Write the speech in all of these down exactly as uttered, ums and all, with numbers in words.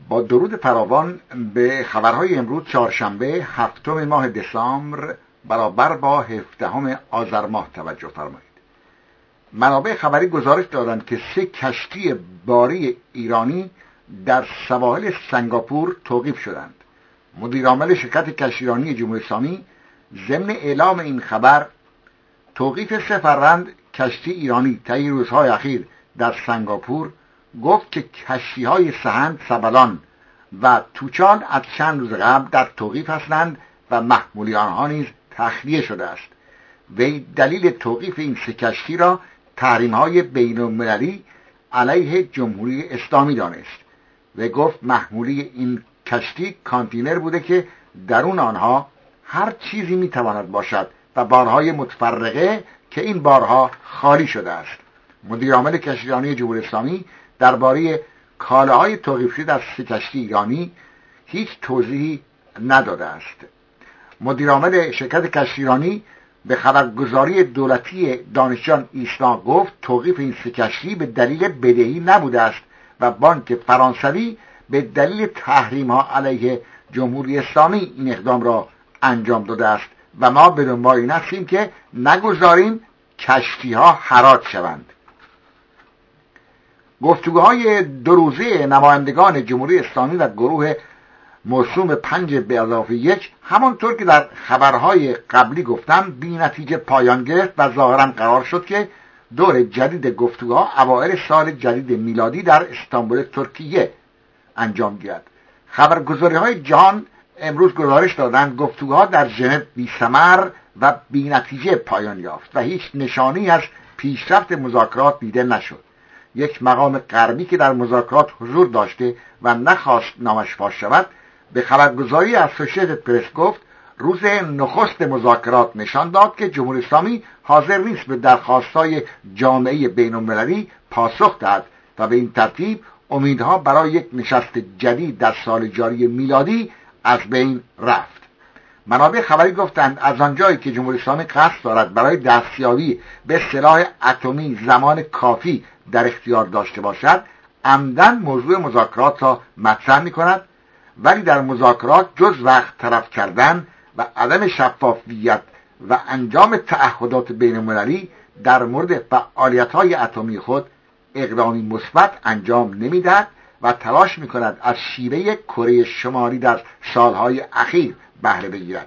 با درود فراوان به خبرهای امروز چهارشنبه هفتم ماه دسامبر برابر با هفدهم آذر ماه توجه فرمایید. منابع خبری گزارش دادند که سه کشتی باری ایرانی در سواحل سنگاپور توقیف شدند. مدیرعامل شرکت کشتیرانی جمهوری اسلامی ضمن اعلام این خبر توقیف سه فرند کشتی ایرانی طی روزهای اخیر در سنگاپور گفت که کشتی‌های سهند، سبلان و توچال از چند روز قبل در توقیف هستند و محمولی آنها نیز تخلیه شده است. وی دلیل توقیف این سه کشتی را تحریم‌های بین‌المللی علیه جمهوری اسلامی دانست و گفت محمولی این کشتی کانتینر بوده که درون آنها هر چیزی میتواند باشد و بارهای متفرقه که این بارها خالی شده است. مدیرعامل کشتیرانی جمهوری اسلامی درباره کالاهای توقیف شده از سه کشتی ایرانی هیچ توضیحی نداده است. مدیرعامل شرکت کشتیرانی به خبرگزاری دولتی دانشجان ایسنا گفت توقیف این سه کشتی به دلیل بدهی نبوده است و بانک فرانسوی به دلیل تحریم ها علیه جمهوری اسلامی این اقدام را انجام داده است و ما به دنبال این هستیم که نگذاریم کشتی ها حراج شوند. گفتگوهای دو روزه نمایندگان جمهوری اسلامی و گروه موسوم پنج به اضافه یک همانطور که در خبرهای قبلی گفتم بی نتیجه پایان گرفت و ظاهرا قرار شد که دور جدید گفتگوها اوایل سال جدید میلادی در استانبول ترکیه انجام گیرد. خبرگزاری‌های جهان امروز گزارش دادند گفتگوها در ژنو بی ثمر و بی نتیجه پایان یافت و هیچ نشانی از پیشرفت مذاکرات دیده نشد. یک مقام غربی که در مذاکرات حضور داشته و نخواست نامش فاش شود به خبرگزاری اسوسییتد پرس گفت روز نخست مذاکرات نشان داد که جمهوری اسلامی حاضر نیست به درخواست‌های جامعه بین‌المللی پاسخ دهد و به این ترتیب امیدها برای یک نشست جدید در سال جاری میلادی از بین رفت. منابع خبری گفتند از آنجایی که جمهوری اسلامی قصد دارد برای دستیابی به سلاح اتمی زمان کافی در اختیار داشته باشد عمدن موضوع مذاکرات را مطرح می‌کند، ولی در مذاکرات جز وقت طرف کردن و عدم شفافیت و انجام تعهدات بین‌المللی در مورد فعالیت‌های اتمی خود اقدامی مثبت انجام نمی‌دهد و تلاش می‌کند از شیوه کره شمالی در سالهای اخیر بهره بگیرد.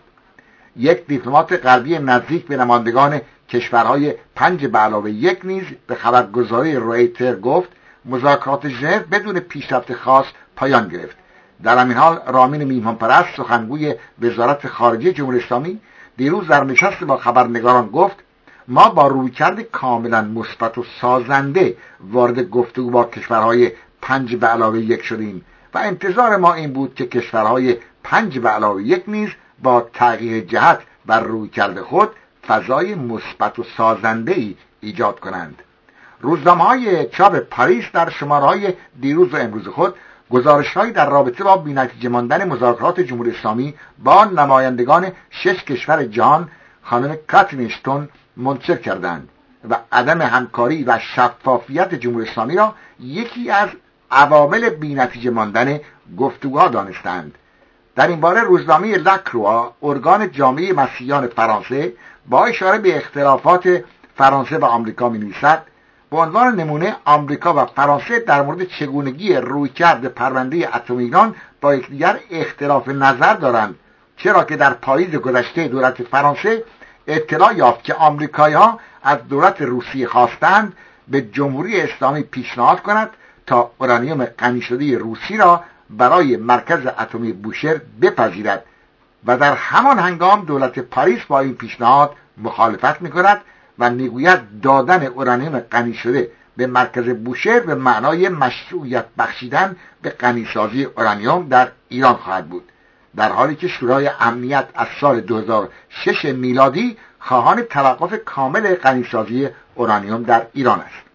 یک دیپلمات غربی نزدیک به نمایندگان کشورهای پنج به علاوه یک نیز به خبرگزاری رویتر گفت مذاکرات ژنو بدون پیشرفت خاص پایان گرفت. در همین حال رامین میهمانپرست سخنگوی وزارت خارجه جمهوری اسلامی دیروز در نشست با خبرنگاران گفت ما با رویکرد کاملا مثبت و سازنده وارد گفتگو با کشورهای پنج به علاوه یک شدیم و انتظار ما این بود که کشورهای پنج به علاوه یک نیز با تغییر جهت و رویکرد خود فضای مثبت و سازنده‌ای ایجاد کنند. روزنامه‌های چاپ پاریس در شماره‌های دیروز و امروز خود گزارش‌هایی در رابطه با بی‌نتیجه ماندن مذاکرات جمهوری اسلامی با نمایندگان شش کشور جهان خانم کاترین اشتون منتشر کردند و عدم همکاری و شفافیت جمهوری اسلامی را یکی از عوامل بی‌نتیجه ماندن گفتگوها دانستند. در این باره روزنامه لاکروا ارگان جامعه مسیحیان فرانسه با اشاره به اختلافات فرانسه و آمریکا می‌نویسد به عنوان نمونه آمریکا و فرانسه در مورد چگونگی رویکرد پرونده اتمی ایران با یکدیگر اختلاف نظر دارند، چرا که در پاییز گذشته دولت فرانسه اطلاع یافت که آمریکایی‌ها از دولت روسیه خواستند به جمهوری اسلامی پیشنهاد کند تا اورانیوم غنی شده روسی را برای مرکز اتمی بوشهر بپذیرد و در همان هنگام دولت پاریس با این پیشنهاد مخالفت می‌کند و میگوید دادن اورانیوم غنی شده به مرکز بوشهر به معنای مشروعیت بخشیدن به غنیسازی اورانیوم در ایران خواهد بود، در حالی که شورای امنیت از سال دو هزار و شش میلادی خواهان توقف کامل غنیسازی اورانیوم در ایران است.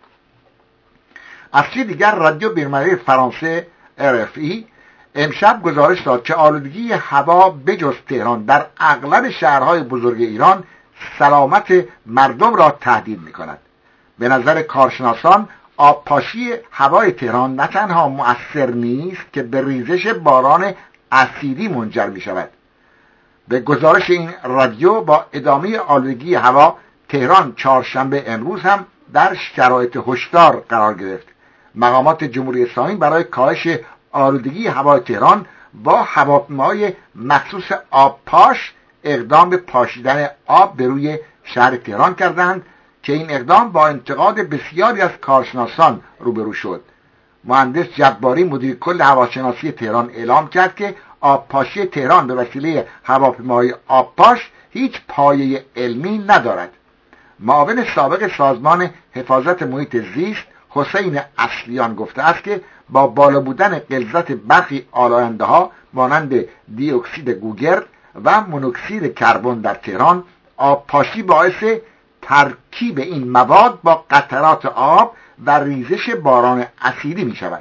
از سوی دیگر رادیو بین‌المللی فرانسه ار اف ای امشب گزارش داد که آلودگی هوا بجز تهران در اغلب شهرهای بزرگ ایران سلامت مردم را تهدید می‌کند. به نظر کارشناسان آبپاشی هوای تهران نه تنها مؤثر نیست که به ریزش باران اسیدی منجر می شود. به گزارش این رادیو با ادامه آلودگی هوا، تهران چهارشنبه امروز هم در شرایط هشدار قرار گرفت. مقامات جمهوری اسلامی برای کاهش آلودگی هوای تهران با هواپیمای مخصوص آبپاش اقدام به پاشیدن آب به روی شهر تهران کردند که این اقدام با انتقاد بسیاری از کارشناسان روبرو شد. مهندس جباری مدیر کل هواشناسی تهران اعلام کرد که آبپاشی تهران به وسیله هواپیمای آبپاش هیچ پایه علمی ندارد. معاون سابق سازمان حفاظت محیط زیست حسین اصلیان گفته است که با بالا بودن غلظت برخی آلاینده‌ها مانند دی اکسید گوگرد و مونوکسید کربن در تهران، آبپاشی باعث ترکیب این مواد با قطرات آب و ریزش باران اسیدی می شود.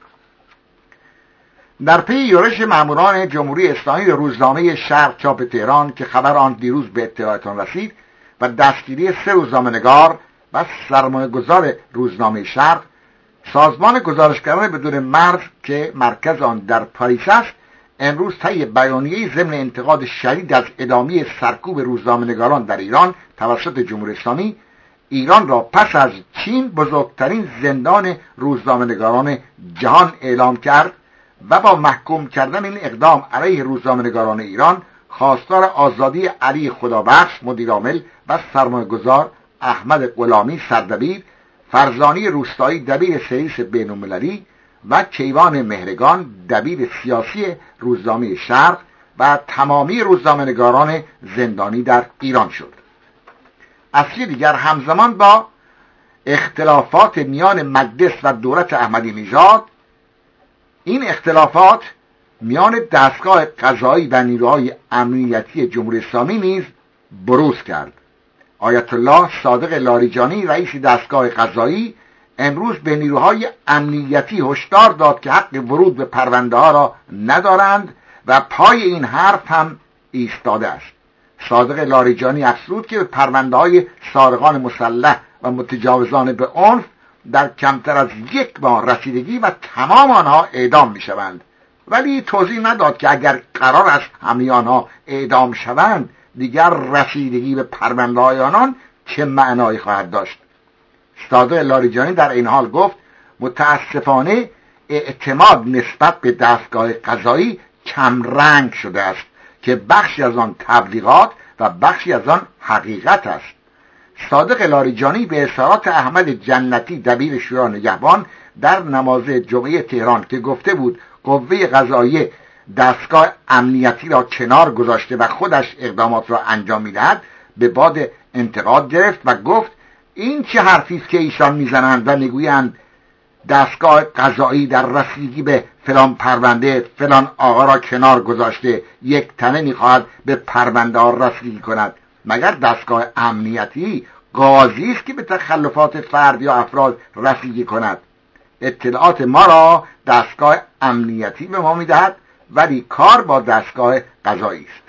در پی یورش ماموران جمهوری اسلامی به روزنامه شرق چاپ تهران که خبر آن دیروز به اطلاعتان رسید و دستگیری سه روزنامه‌نگار و سرمایه‌گذار روزنامه شرق، سازمان گزارشگران بدون مرز که مرکز آن در پاریس است، امروز طی بیانیه‌ای ضمن انتقاد شدید از ادامه سرکوب روزنامه‌نگاران در ایران توسط جمهوری اسلامی، ایران را پس از چین بزرگترین زندان روزنامه‌نگاران جهان اعلام کرد و با محکوم کردن این اقدام علیه روزنامه‌نگاران ایران خواستار آزادی علی خدابخش مدیرعامل و سرمایه‌گذار، احمد غلامی سردبیر، فرزانی روستایی دبیر سرویس بین‌المللی و کیوان مهرگان دبیر سیاسی روزنامه شرق و تمامی روزنامه‌نگاران زندانی در ایران شد. از سوی دیگر همزمان با اختلافات میان مجلس و دولت احمدی نژاد، این اختلافات میان دستگاه قضایی و نیروهای امنیتی جمهوری اسلامی نیز بروز کرد. آیت الله صادق لاریجانی رئیس دستگاه قضایی امروز به نیروهای امنیتی هشدار داد که حق ورود به پرونده ها را ندارند و پای این حرف هم ایستاده است. صادق لاریجانی افزود که به پرونده های سارقان مسلح و متجاوزان به عنف در کمتر از یک ماه رسیدگی و تمام آنها اعدام می شوند، ولی توضیح نداد که اگر قرار است همه آنها اعدام شوند دیگر رسیدگی به پرونده های آنان چه معنایی خواهد داشت. صادق لاریجانی در این حال گفت متاسفانه اعتماد نسبت به دستگاه قضایی کم رنگ شده است که بخشی از آن تبلیغات و بخشی از آن حقیقت است. صادق لاریجانی به اظهارات احمد جنتی دبیر شورای نگهبان در نماز جمعه تهران که گفته بود قوه قضاییه دستگاه امنیتی را کنار گذاشته و خودش اقدامات را انجام می‌دهد به باد انتقاد گرفت و گفت این چه حرفی است که ایشان میزنند و میگویند دستگاه قضایی در رسیدگی به فلان پرونده فلان آقا را کنار گذاشته، یک تنه میخواهد به پرونده ها رسیدگی کند. مگر دستگاه امنیتی قاضی است که به تخلفات فرد یا افراد رسیدگی کند؟ اطلاعات ما را دستگاه امنیتی به ما میدهد ولی کار با دستگاه قضایی است.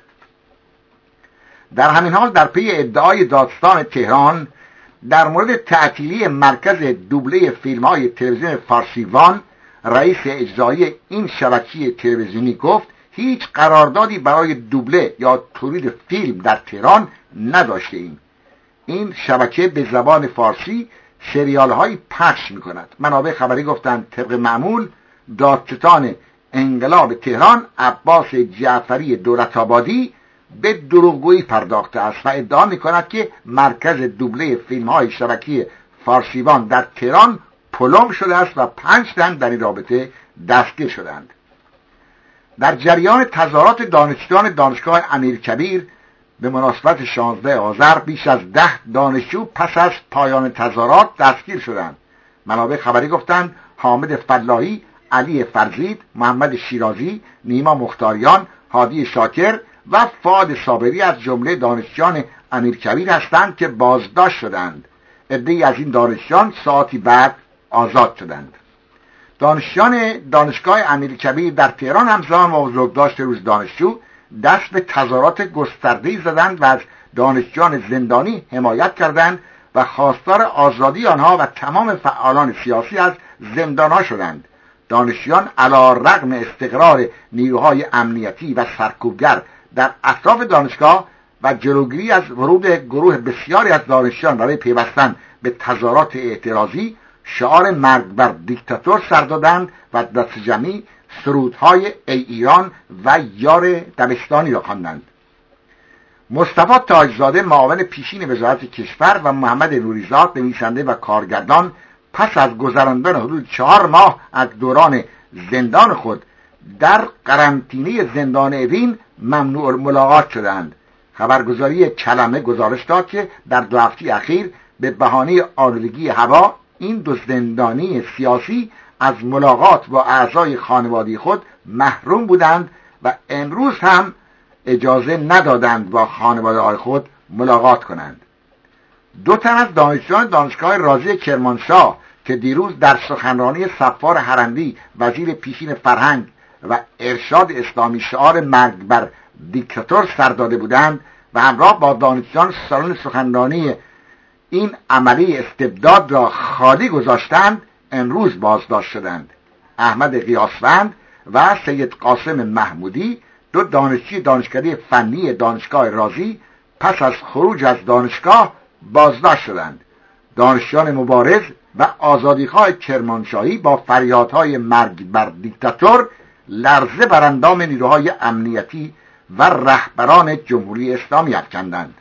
در همین حال در پی ادعای دادستان تهران در مورد تعطیلی مرکز دوبله فیلم‌های تلویزیون فارسیوان، رئیس اجرایی این شبکه تلویزیونی گفت هیچ قراردادی برای دوبله یا تولید فیلم در تهران نداشته ایم. این شبکه به زبان فارسی سریال‌های پخش می‌کند. منابع خبری گفتند طبق معمول دادستان انقلاب تهران عباس جعفری دولت‌آبادی به دروغگویی پرداخته است و ادعا می‌کند که مرکز دوبله فیلم‌های شبکه فارسیوان در تهران پلم شده است و پنج تن در این رابطه دستگیر شدند. در جریان تظاهرات دانشجویان دانشگاه امیرکبیر به مناسبت شانزده آذر بیش از ده دانشجو پس از پایان تظاهرات دستگیر شدند. منابع خبری گفتند حامد فلاحی، علی فرزید، محمد شیرازی، نیما مختاریان، هادی شاکر و فؤاد صابری از جمله دانشجویان امیرکبیر هستند که بازداشت شدند. عده‌ای از این دانشجویان ساعتی بعد آزاد شدند. دانشجویان دانشگاه امیرکبیر در تهران همزمان با بزرگداشت روز دانشجو دست به تظاهرات گسترده‌ای زدند و از دانشجویان زندانی حمایت کردند و خواستار آزادی آنها و تمام فعالان سیاسی از زندانها شدند. دانشجویان علی رغم استقرار نیروهای امنیتی و سرکوبگر در اطراف دانشگاه و جلوگیری از ورود گروه بسیاری از دانشجویان برای پیوستن به تظاهرات اعتراضی شعار مرگ بر دیکتاتور سر دادند و دست جمعی سرودهای ای ایران و یار دبستانی را خواندند. مصطفی تاجزاده معاون پیشین وزارت کشور و محمد نوریزاد نویسنده و کارگردان پس از گذراندن حدود چهار ماه از دوران زندان خود در قرنطینه زندان اوین ممنوع ملاقات شدند. خبرگزاری کلمه گزارش داد که در دو هفته اخیر به بهانه آلودگی هوا این دو زندانی سیاسی از ملاقات با اعضای خانواده خود محروم بودند و امروز هم اجازه ندادند با خانواده خود ملاقات کنند. دو تن از دانشجویان دانشگاه رازی کرمانشاه که دیروز در سخنرانی صفار حرندی وزیر پیشین فرهنگ و ارشاد اسلامی شعار مرگ بر دیکتاتور سر داده بودند و همراه با دانشجویان سالن سخنرانی این عملی استبداد را خالی گذاشتند امروز بازداشت شدند. احمد قیاسفند و سید قاسم محمودی دو دانشجوی دانشکده فنی دانشگاه رازی پس از خروج از دانشگاه بازداشت شدند. دانشجویان مبارز و آزادیخواه کرمانشاهی با فریادهای مرگ بر دیکتاتور لرزه بر اندام نیروهای امنیتی و رهبران جمهوری اسلامی افکندند.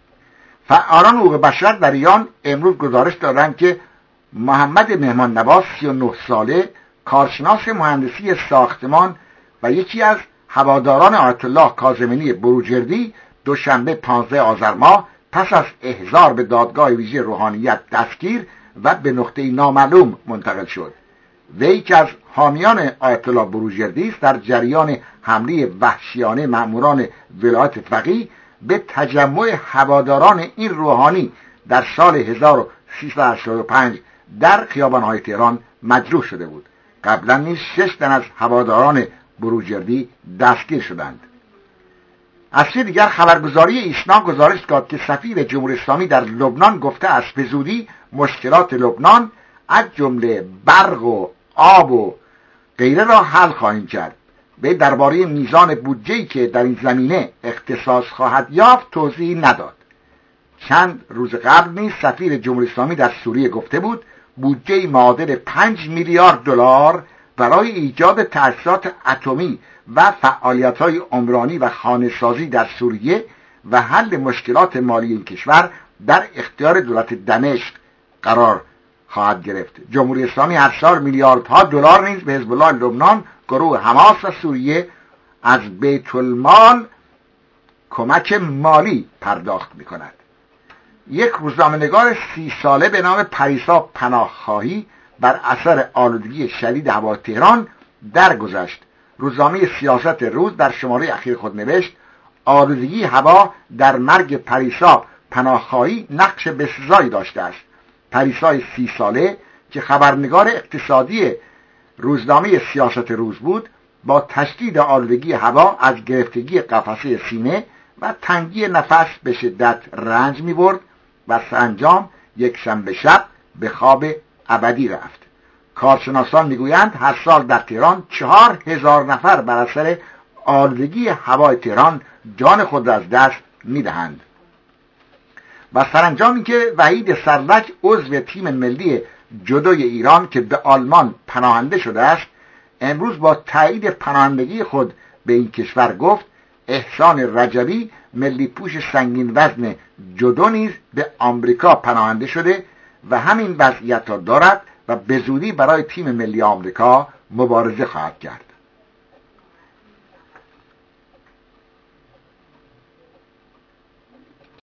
فعالان حقوق بشر در ایران امروز گزارش دادند که محمد مهمان نواز سی و نه ساله کارشناس مهندسی ساختمان و یکی از هواداران آیت الله کاظمی بروجردی دوشنبه پانزده آذر ماه پس از احضار به دادگاه ویژه روحانیت دستگیر و به نقطه نامعلوم منتقل شد. وی که از حامیان آیت الله بروجردی است در جریان حمله وحشیانه مأموران ولایت فقیه به تجمع هواداران این روحانی در سال هزار و سیصد و هشتاد و پنج در خیابان‌های تهران مجروح شده بود. قبلا نیز شش تن از هواداران بروجردی دستگیر شدند. از سوی دیگر خبرگزاری ایسنا گزارش داد که سفیر جمهوری اسلامی در لبنان گفته است به زودی مشکلات لبنان از جمله برق و آب و غیره را حل خواهیم کرد. به درباره میزان بودجه‌ای که در این زمینه اختصاص خواهد یافت توضیحی نداد. چند روز قبل نیز سفیر جمهوری اسلامی در سوریه گفته بود بودجه معادل پنج میلیارد دلار برای ایجاد تأسیسات اتمی و فعالیت‌های عمرانی و خانه‌سازی در سوریه و حل مشکلات مالی این کشور در اختیار دولت دمشق قرار خواهد گرفت. جمهوری اسلامی هر سال میلیاردها دلار نیز به حزب الله لبنان، گروه حماس و سوریه از بیت المال کمک مالی پرداخت می‌کند. یک روزنامه‌نگار سی ساله به نام پریسا پناهخواهی بر اثر آلودگی شدید هوا تهران درگذشت. روزنامه سیاست روز در شماره اخیر خود نوشت آلودگی هوا در مرگ پریسا پناهخواهی نقش بسزایی داشته است. پریسای سی ساله که خبرنگار اقتصادی روزنامه سیاست روز بود با تشدید آلودگی هوا از گرفتگی قفسه سینه و تنگی نفس به شدت رنج می برد و سرانجام یک شنبه شب به خواب ابدی رفت. کارشناسان میگویند هر سال در تهران چهار هزار نفر بر اثر آلودگی هوای تهران جان خود را از دست میدهند. و سرانجام اینکه وحید سرلک عضو تیم ملی جودوی ایران که به آلمان پناهنده شده است امروز با تایید پناهندگی خود به این کشور گفت احسان رجبی ملی پوش سنگین وزن جودو نیز به آمریکا پناهنده شده و همین وضعیت را دارد و به زودی برای تیم ملی آمریکا مبارزه خواهد کرد.